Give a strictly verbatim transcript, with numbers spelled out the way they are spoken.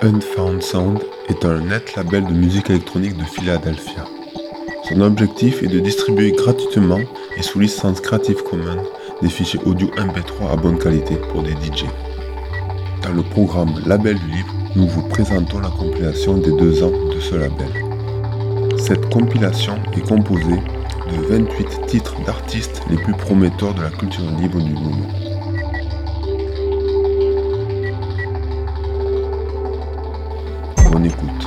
Unfound Sound est un net label de musique électronique de Philadelphia. Son objectif est de distribuer gratuitement et sous licence Creative Commons des fichiers audio M P trois à bonne qualité pour des D J. Dans le programme Label du Livre, nous vous présentons la compilation des deux ans de ce label. Cette compilation est composée de vingt-huit titres d'artistes les plus prometteurs de la culture libre du moment. Bonne écoute.